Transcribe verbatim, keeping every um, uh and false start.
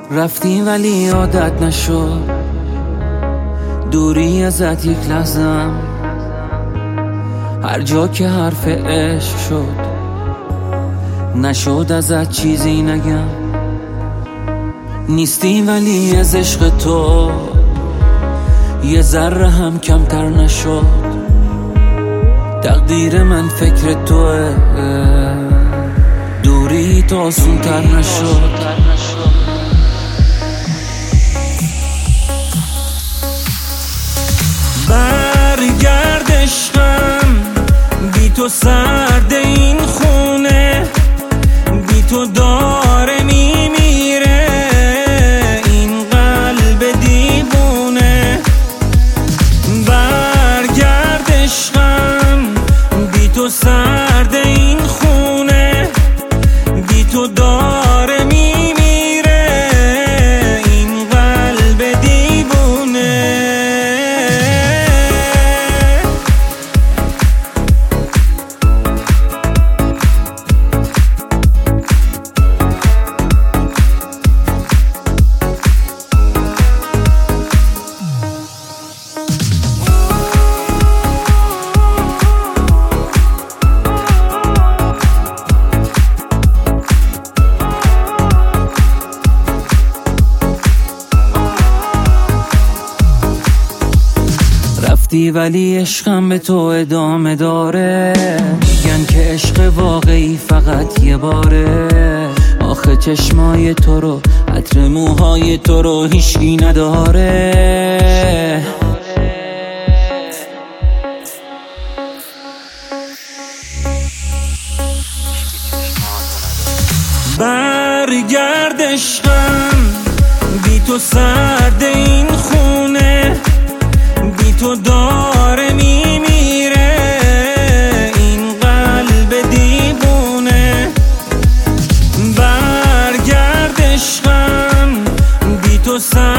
رفتی ولی عادت نشد، دوری ازت یک لحظم، هر جا که حرف عشق شد نشد ازت چیزی نگم. نیستی ولی از عشق تو یه ذره هم کمتر نشد. تقدیر من فکر توه، دوری تو آسون تر نشد. برگرد عشقم، بی تو سرد این خونه، بی تو داره میمیره این قلب دیوونه. برگرد عشقم، بی تو سرد این خونه، بی تو داره میمیره این قلب دیوونه. رفتی ولی عشقم به تو ادامه داره، میگن که عشق واقعی فقط یه باره. آخه چشمای تو رو، عطر موهای تو رو هیچکی نداره. برگرد عشقم، بی تو سرد این خونه، بی تو داره میمیره این قلب دیوونه. برگرد عشقم، بی تو سرد